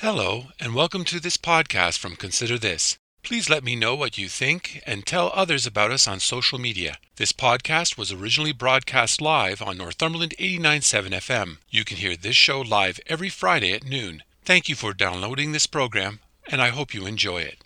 Hello, and welcome to this podcast from Consider This. Please let me know what you think and tell others about us on social media. This podcast was originally broadcast live on Northumberland 89.7 FM. You can hear this show live every Friday at noon. Thank you for downloading this program, and I hope you enjoy it.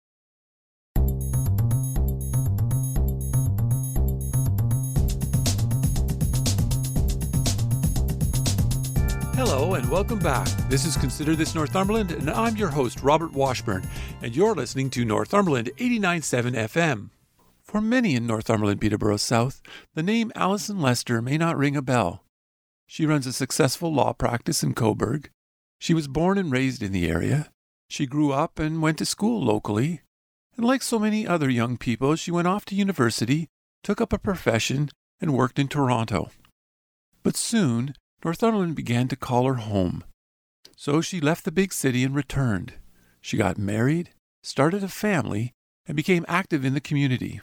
Hello and welcome back. This is Consider This Northumberland, and I'm your host, Robert Washburn, and you're listening to Northumberland 89.7 FM. For many in Northumberland, Peterborough South, the name Alison Lester may not ring a bell. She runs a successful law practice in Coburg. She was born and raised in the area. She grew up and went to school locally. And like so many other young people, she went off to university, took up a profession, and worked in Toronto. But soon, Northumberland began to call her home. So she left the big city and returned. She got married, started a family, and became active in the community.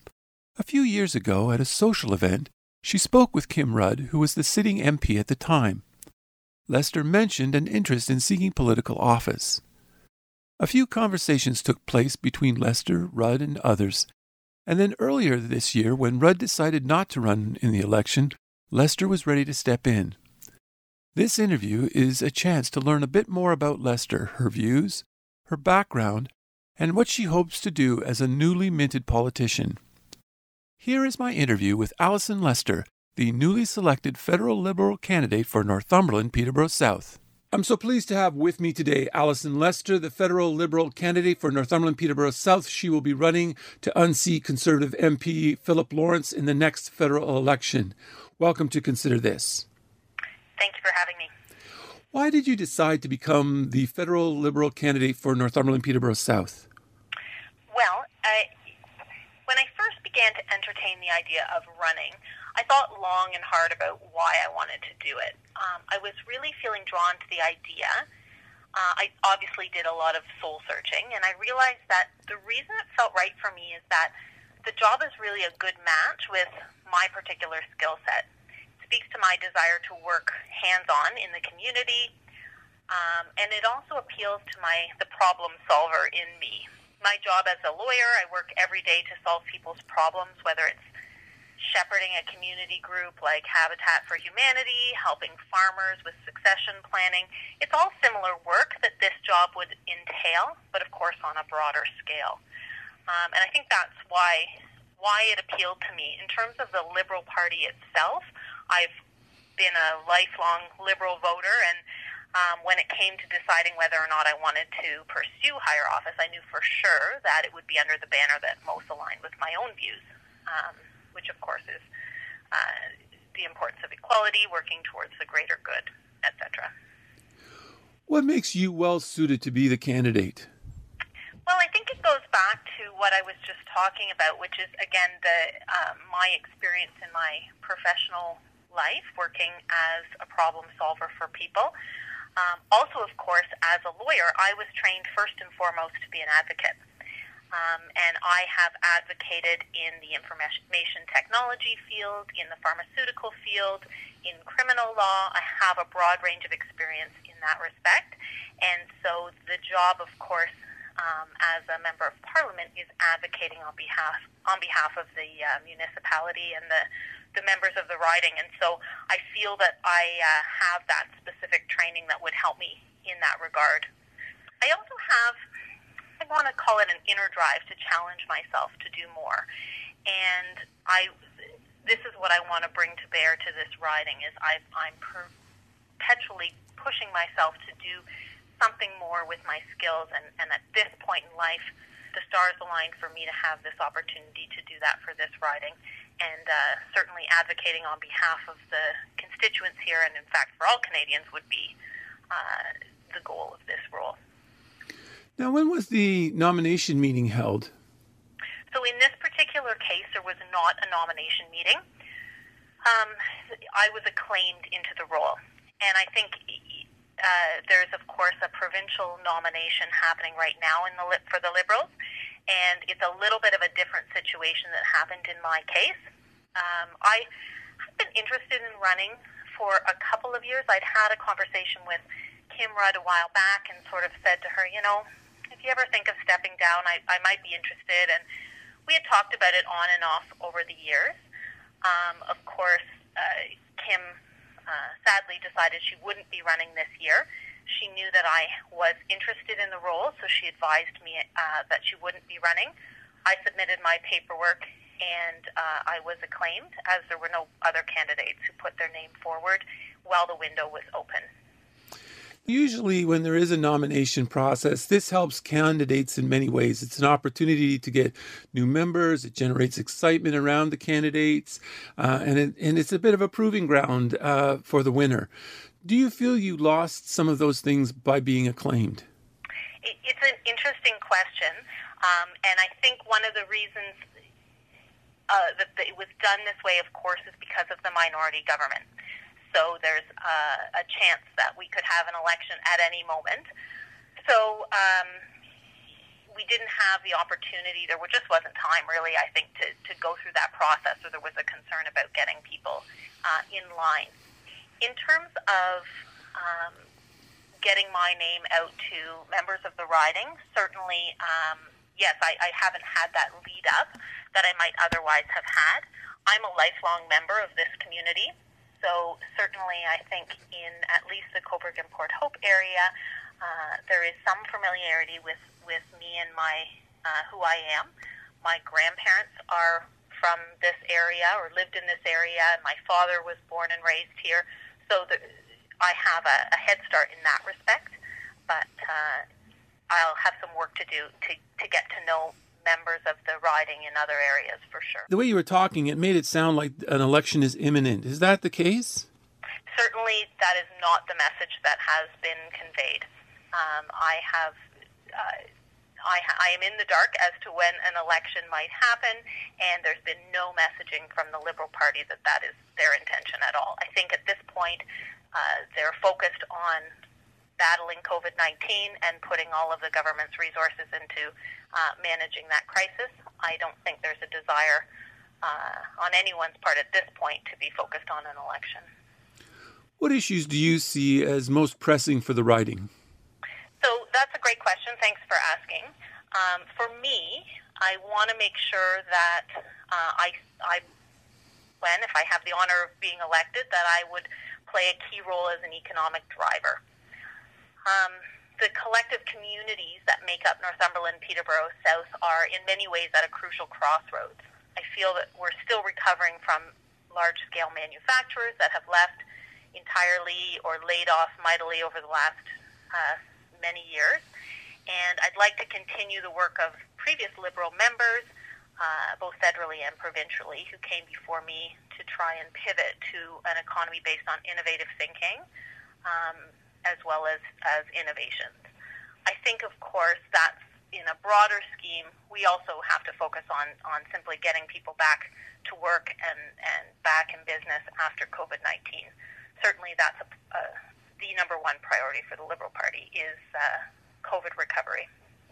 A few years ago, at a social event, she spoke with Kim Rudd, who was the sitting MP at the time. Lester mentioned an interest in seeking political office. A few conversations took place between Lester, Rudd, and others, and then earlier this year, when Rudd decided not to run in the election, Lester was ready to step in. This interview is a chance to learn a bit more about Lester, her views, her background, and what she hopes to do as a newly minted politician. Here is my interview with Alison Lester, the newly selected federal Liberal candidate for Northumberland, Peterborough South. I'm so pleased to have with me today Alison Lester, the federal Liberal candidate for Northumberland, Peterborough South. She will be running to unseat Conservative MP Philip Lawrence in the next federal election. Welcome to Consider This. Thank you for having me. Why did you decide to become the federal Liberal candidate for Northumberland, Peterborough South? Well, when I first began to entertain the idea of running, I thought long and hard about why I wanted to do it. I was really feeling drawn to the idea. I obviously did a lot of soul searching, and I realized that the reason it felt right for me is that the job is really a good match with my particular skill set. It speaks to my desire to work hands-on in the community, and it also appeals to the problem solver in me. My job as a lawyer, I work every day to solve people's problems, whether it's shepherding a community group like Habitat for Humanity, helping farmers with succession planning. It's all similar work that this job would entail, but of course on a broader scale. And I think that's why it appealed to me. In terms of the Liberal Party itself, I've been a lifelong Liberal voter, and when it came to deciding whether or not I wanted to pursue higher office, I knew for sure that it would be under the banner that most aligned with my own views, which of course is the importance of equality, working towards the greater good, etc. What makes you well suited to be the candidate? Well, I think it goes back to what I was just talking about, which is, again, my experience in my professional life, working as a problem solver for people. Also, of course, as a lawyer, I was trained first and foremost to be an advocate. And I have advocated in the information technology field, in the pharmaceutical field, in criminal law. I have a broad range of experience in that respect. And so the job, of course, as a member of Parliament is advocating on behalf of the municipality and the members of the riding. And so I feel that I have that specific training that would help me in that regard. I also have, I want to call it an inner drive to challenge myself to do more. And this is what I want to bring to bear to this riding, is I'm perpetually pushing myself to do something more with my skills, and at this point in life, the stars aligned for me to have this opportunity to do that for this riding, and certainly advocating on behalf of the constituents here, and in fact for all Canadians, would be the goal of this role. Now, when was the nomination meeting held? So in this particular case, there was not a nomination meeting. I was acclaimed into the role, and I think there's, of course, a provincial nomination happening right now for the Liberals, and it's a little bit of a different situation that happened in my case. I have been interested in running for a couple of years. I'd had a conversation with Kim Rudd a while back and sort of said to her, if you ever think of stepping down, I might be interested. And we had talked about it on and off over the years. Of course, Kim sadly decided she wouldn't be running this year. She knew that I was interested in the role, so she advised me that she wouldn't be running. I submitted my paperwork, and I was acclaimed, as there were no other candidates who put their name forward while the window was open. Usually when there is a nomination process, this helps candidates in many ways. It's an opportunity to get new members. It generates excitement around the candidates, and it's a bit of a proving ground for the winner. Do you feel you lost some of those things by being acclaimed? It's an interesting question, and I think one of the reasons that it was done this way, of course, is because of the minority government. So there's a chance that we could have an election at any moment. So we didn't have the opportunity. There just wasn't time, really, I think, to go through that process, or there was a concern about getting people in line. In terms of getting my name out to members of the riding, certainly, yes, I haven't had that lead up that I might otherwise have had. I'm a lifelong member of this community. So certainly I think in at least the Cobourg and Port Hope area, there is some familiarity with me and my who I am. My grandparents are from this area or lived in this area, and my father was born and raised here. So I have a head start in that respect, but I'll have some work to do to get to know members of the riding in other areas for sure. The way you were talking, it made it sound like an election is imminent. Is that the case? Certainly, that is not the message that has been conveyed. I am in the dark as to when an election might happen, and there's been no messaging from the Liberal Party that is their intention at all. I think at this point, they're focused on battling COVID-19 and putting all of the government's resources into managing that crisis. I don't think there's a desire on anyone's part at this point to be focused on an election. What issues do you see as most pressing for the riding? So that's a great question. Thanks for asking. For me, I want to make sure that if I have the honor of being elected, that I would play a key role as an economic driver. The collective communities that make up Northumberland, Peterborough South are in many ways at a crucial crossroads. I feel that we're still recovering from large-scale manufacturers that have left entirely or laid off mightily over the last many years. And I'd like to continue the work of previous Liberal members, both federally and provincially, who came before me to try and pivot to an economy based on innovative thinking, as well as innovations. I think, of course, that's in a broader scheme. We also have to focus on simply getting people back to work and back in business after COVID-19. Certainly that's the number one priority for the Liberal Party is COVID recovery.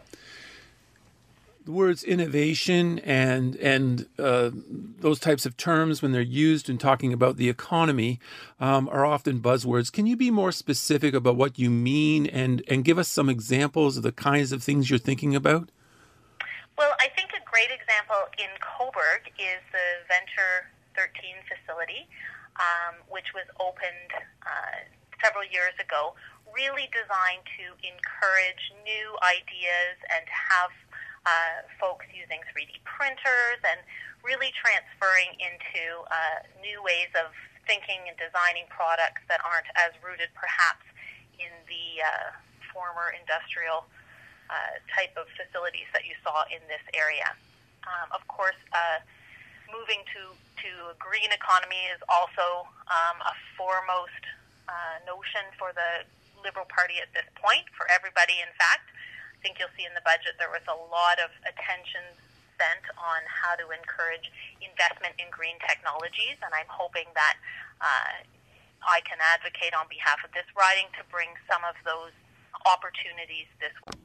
The words innovation and those types of terms, when they're used in talking about the economy, are often buzzwords. Can you be more specific about what you mean and give us some examples of the kinds of things you're thinking about? Well, I think a great example in Cobourg is the Venture 13 facility, which was opened several years ago, really designed to encourage new ideas and to have folks using 3D printers and really transferring into new ways of thinking and designing products that aren't as rooted perhaps in the former industrial type of facilities that you saw in this area. Of course, moving to a green economy is also a foremost notion for the Liberal Party at this point, for everybody, in fact. I think you'll see in the budget there was a lot of attention spent on how to encourage investment in green technologies, and I'm hoping that I can advocate on behalf of this riding to bring some of those opportunities this way.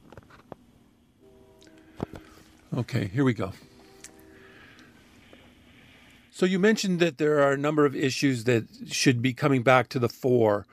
Okay, here we go. So you mentioned that there are a number of issues that should be coming back to the fore.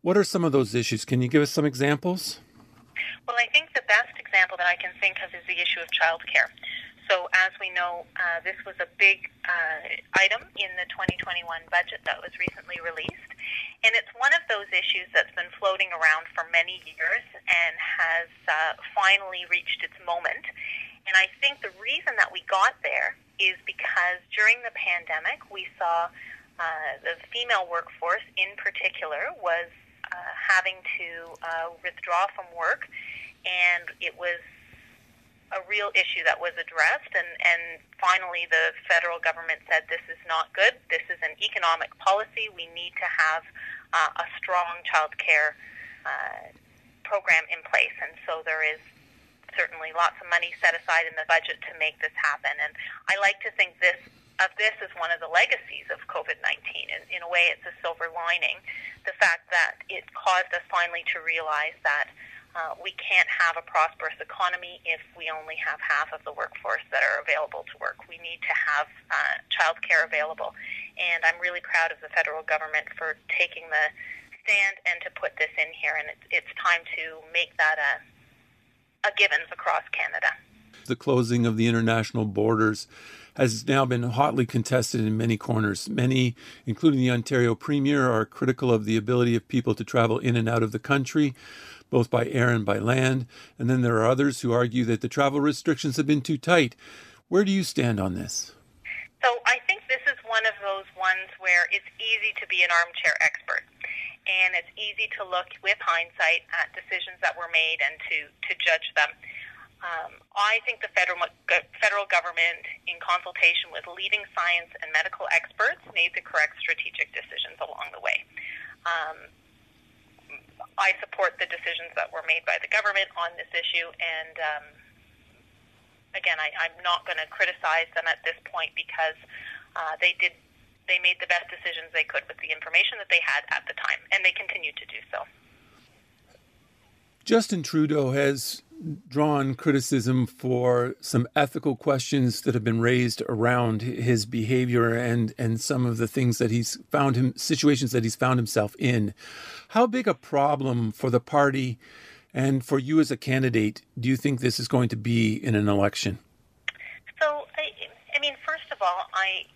What are some of those issues? Can you give us some examples? Well, I think the best example that I can think of is the issue of childcare. So as we know, this was a big item in the 2021 budget that was recently released. And it's one of those issues that's been floating around for many years and has finally reached its moment. And I think the reason that we got there is because during the pandemic, we saw the female workforce in particular was having to withdraw from work, and it was a real issue that was addressed, and finally the federal government said this is not good, this is an economic policy, we need to have a strong child care program in place. And so there is certainly lots of money set aside in the budget to make this happen. And I like to think this is one of the legacies of COVID-19. In a way, it's a silver lining, the fact that it caused us finally to realize that we can't have a prosperous economy if we only have half of the workforce that are available to work. We need to have child care available. And I'm really proud of the federal government for taking the stand and to put this in here. And it's time to make that a givens across Canada. The closing of the international borders has now been hotly contested in many corners. Many, including the Ontario Premier, are critical of the ability of people to travel in and out of the country, both by air and by land. And then there are others who argue that the travel restrictions have been too tight. Where do you stand on this? So I think this is one of those ones where it's easy to be an armchair expert. And it's easy to look with hindsight at decisions that were made and to judge them. I think the federal government, in consultation with leading science and medical experts, made the correct strategic decisions along the way. I support the decisions that were made by the government on this issue, and again, I'm not going to criticize them at this point because they made the best decisions they could with the information that they had at the time, and they continue to do so. Justin Trudeau has drawn criticism for some ethical questions that have been raised around his behavior and some of the things that situations that he's found himself in. How big a problem for the party and for you as a candidate do you think this is going to be in an election? So, I mean, first of all,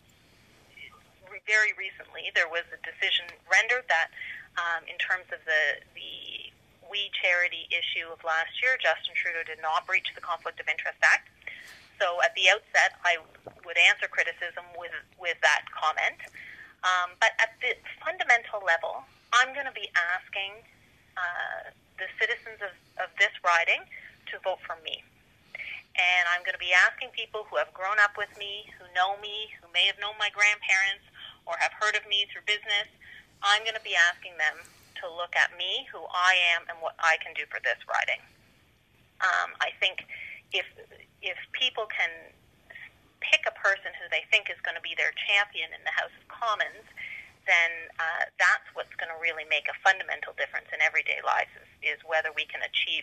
very recently there was a decision rendered that in terms of the We Charity issue of last year, Justin Trudeau did not breach the Conflict of Interest Act. So at the outset, I would answer criticism with that comment. But at the fundamental level, I'm going to be asking the citizens of this riding to vote for me. And I'm going to be asking people who have grown up with me, who know me, who may have known my grandparents or have heard of me through business. I'm going to be asking them to look at me, who I am, and what I can do for this riding. I think if people can pick a person who they think is going to be their champion in the House of Commons, then that's what's going to really make a fundamental difference in everyday lives is whether we can achieve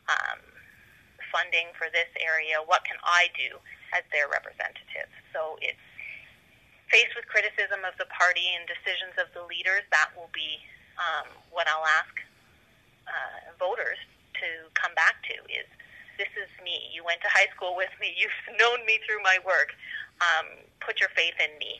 funding for this area. What can I do as their representative? So it's faced with criticism of the party and decisions of the leaders, that will be what I'll ask voters to come back to is, this is me. You went to high school with me. You've known me through my work. Put your faith in me.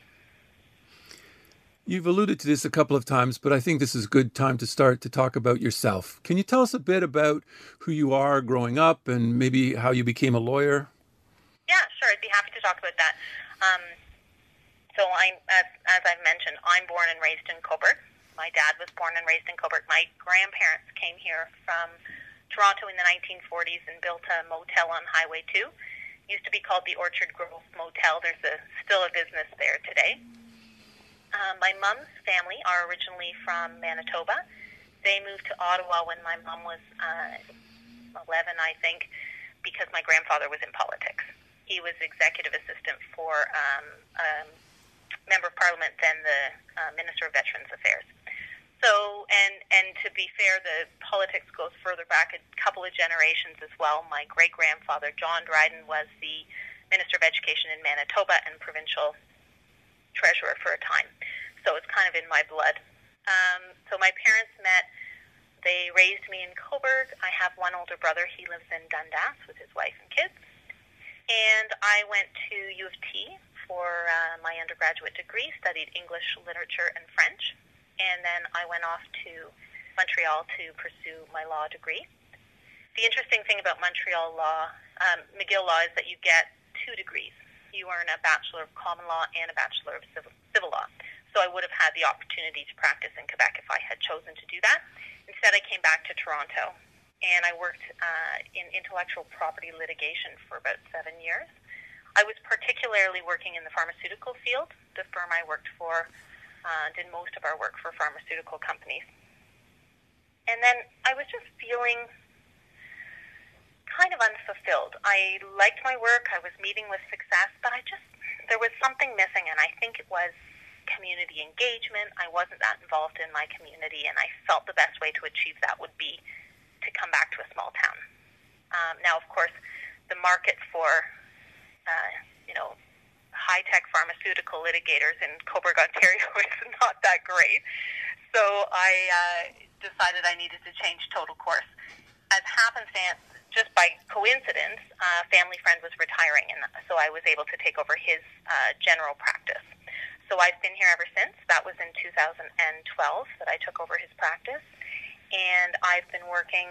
You've alluded to this a couple of times, but I think this is a good time to start to talk about yourself. Can you tell us a bit about who you are growing up and maybe how you became a lawyer? Yeah, sure. I'd be happy to talk about that. So as I've mentioned, I'm born and raised in Cobourg. My dad was born and raised in Cobourg. My grandparents came here from Toronto in the 1940s and built a motel on Highway 2. It used to be called the Orchard Grove Motel. There's still a business there today. My mom's family are originally from Manitoba. They moved to Ottawa when my mom was 11, I think, because my grandfather was in politics. He was executive assistant for a member of Parliament, then the Minister of Veterans Affairs. So, and to be fair, the politics goes further back a couple of generations as well. My great-grandfather, John Dryden, was the Minister of Education in Manitoba and provincial treasurer for a time. So it's kind of in my blood. So my parents met They raised me in Cobourg. I have one older brother. He lives in Dundas with his wife and kids. And I went to U of T for my undergraduate degree, studied English, literature, and French. And then I went off to Montreal to pursue my law degree. The interesting thing about Montreal law, McGill law, is that you get 2 degrees. You earn a Bachelor of Common Law and a Bachelor of Civil Law. So I would have had the opportunity to practice in Quebec if I had chosen to do that. Instead, I came back to Toronto, and I worked in intellectual property litigation for about 7 years. I was particularly working in the pharmaceutical field. The firm I worked for did most of our work for pharmaceutical companies. And then I was just feeling kind of unfulfilled. I liked my work. I was meeting with success, but there was something missing, and I think it was community engagement. I wasn't that involved in my community, and I felt the best way to achieve that would be to come back to a small town. Now, of course, the market for high-tech pharmaceutical litigators in Cobourg, Ontario is not that great. So I decided I needed to change total course. As happenstance, just by coincidence, a family friend was retiring, and so I was able to take over his general practice. So I've been here ever since. That was in 2012 that I took over his practice. And I've been working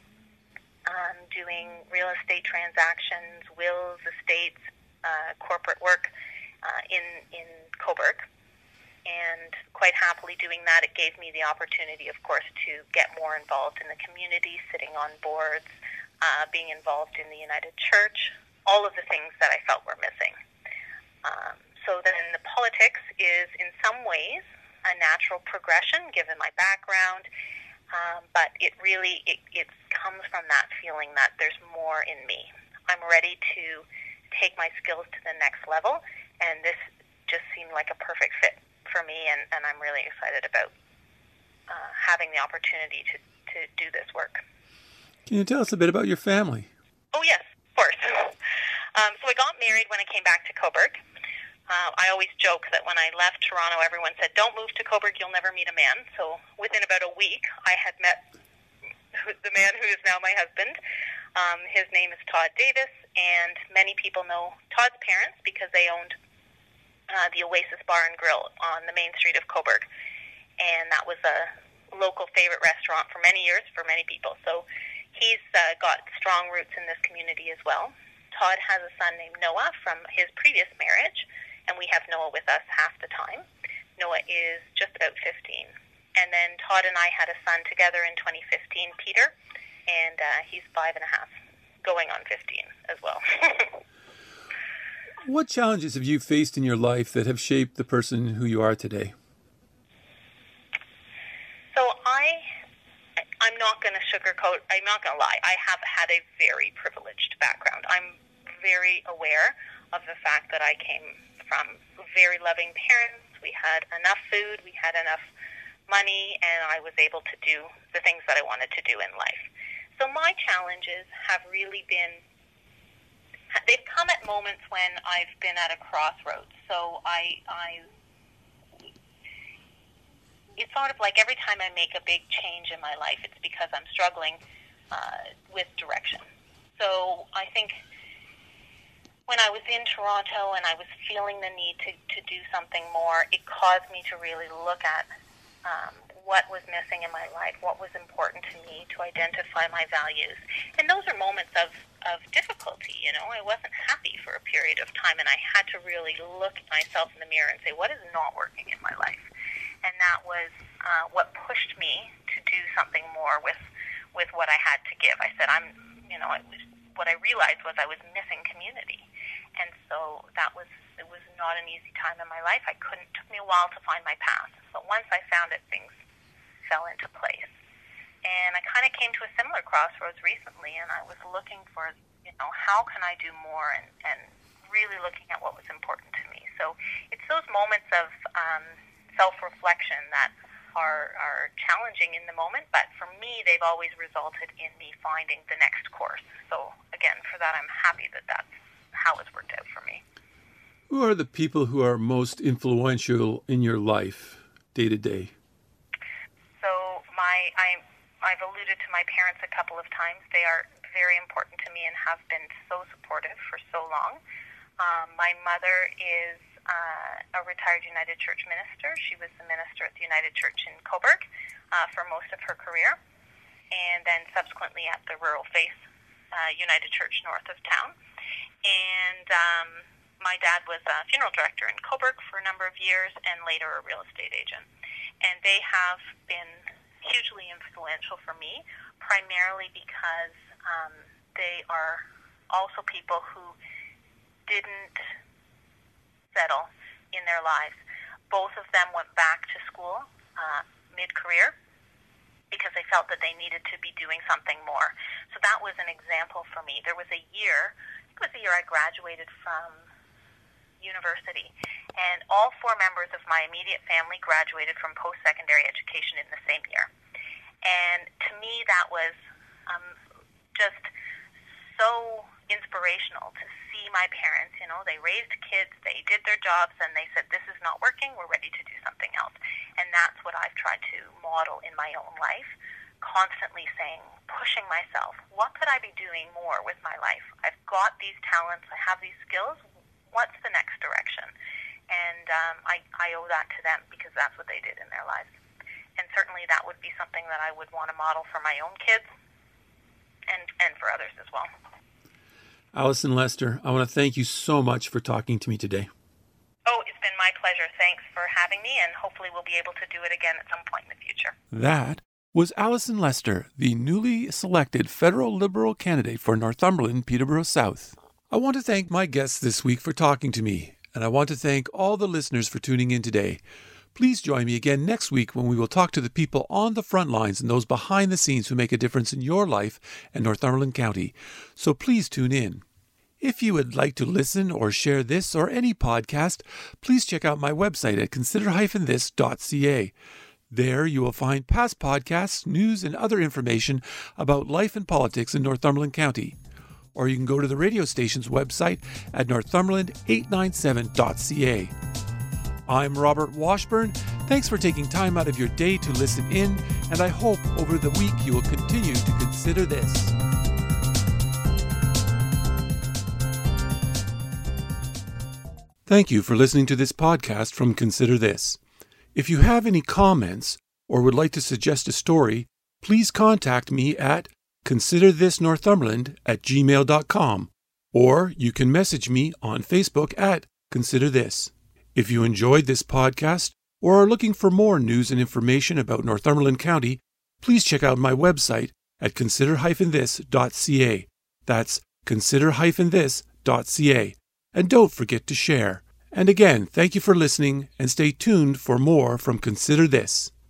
doing real estate transactions, wills, estates, corporate work in Cobourg. And quite happily doing that. It gave me the opportunity, of course, to get more involved in the community, sitting on boards, being involved in the United Church, all of the things that I felt were missing. So then the politics is in some ways a natural progression given my background, but it comes from that feeling that there's more in me. I'm ready to take my skills to the next level, and this just seemed like a perfect fit for me, and I'm really excited about having the opportunity to do this work. Can you tell us a bit about your family? Oh, yes, of course. So I got married when I came back to Cobourg. I always joke that when I left Toronto, everyone said, "Don't move to Cobourg, you'll never meet a man." So within about a week, I had met the man who is now my husband. His name is Todd Davis, and many people know Todd's parents because they owned the Oasis Bar and Grill on the main street of Cobourg. And that was a local favorite restaurant for many years for many people. So he's got strong roots in this community as well. Todd has a son named Noah from his previous marriage, and we have Noah with us half the time. Noah is just about 15. And then Todd and I had a son together in 2015, Peter, and he's 5.5, going on 15 as well. What challenges have you faced in your life that have shaped the person who you are today? So I'm not going to sugarcoat, I'm not going to lie. I have had a very privileged background. I'm very aware of the fact that I came from very loving parents. We had enough food, we had enough money, and I was able to do the things that I wanted to do in life. So my challenges have really been, they've come at moments when I've been at a crossroads. So it's sort of like every time I make a big change in my life, it's because I'm struggling with direction. So I think when I was in Toronto and I was feeling the need to do something more, it caused me to really look at what was missing in my life, what was important to me, to identify my values. And those are moments of difficulty, you know. I wasn't happy for a period of time, and I had to really look at myself in the mirror and say, what is not working in my life? And that was what pushed me to do something more with what I had to give. I said, what I realized was I was missing community. And so it was not an easy time in my life. It took me a while to find my path. But once I found it, things fell into place. And I kind of came to a similar crossroads recently, and I was looking for, how can I do more, and really looking at what was important to me. So it's those moments of self-reflection that are challenging in the moment, but for me, they've always resulted in me finding the next course. So again, for that, I'm happy that that's how it's worked out for me. Who are the people who are most influential in your life, day to day? So I've alluded to my parents a couple of times. They are very important to me and have been so supportive for so long. My mother is a retired United Church minister. She was the minister at the United Church in Cobourg for most of her career, and then subsequently at the Rural Faith United Church north of town. And my dad was a funeral director in Cobourg for a number of years and later a real estate agent. And they have been hugely influential for me, primarily because they are also people who didn't settle in their lives. Both of them went back to school mid-career because they felt that they needed to be doing something more. So that was an example for me. There was a year, it was the year I graduated from university, and all 4 members of my immediate family graduated from post-secondary education in the same year. And to me, that was just so inspirational to see my parents. You know, they raised kids, they did their jobs, and they said, this is not working, we're ready to do something else. And that's what I've tried to model in my own life, constantly saying, pushing myself, what could I be doing more with my life? I've got these talents, I have these skills, what's the next direction? And I owe that to them because that's what they did in their lives. And certainly that would be something that I would want to model for my own kids and for others as well. Alison Lester, I want to thank you so much for talking to me today. Oh, it's been my pleasure. Thanks for having me, and hopefully we'll be able to do it again at some point in the future. That was Alison Lester, the newly selected federal Liberal candidate for Northumberland, Peterborough South. I want to thank my guests this week for talking to me, and I want to thank all the listeners for tuning in today. Please join me again next week when we will talk to the people on the front lines and those behind the scenes who make a difference in your life and Northumberland County. So please tune in. If you would like to listen or share this or any podcast, please check out my website at consider-this.ca. There you will find past podcasts, news, and other information about life and politics in Northumberland County. Or you can go to the radio station's website at northumberland897.ca. I'm Robert Washburn. Thanks for taking time out of your day to listen in, and I hope over the week you will continue to consider this. Thank you for listening to this podcast from Consider This. If you have any comments or would like to suggest a story, please contact me at considerthisnorthumberland@gmail.com, or you can message me on Facebook at Consider This. If you enjoyed this podcast or are looking for more news and information about Northumberland County, please check out my website at consider-this.ca. That's consider-this.ca. And don't forget to share. And again, thank you for listening, and stay tuned for more from Consider This.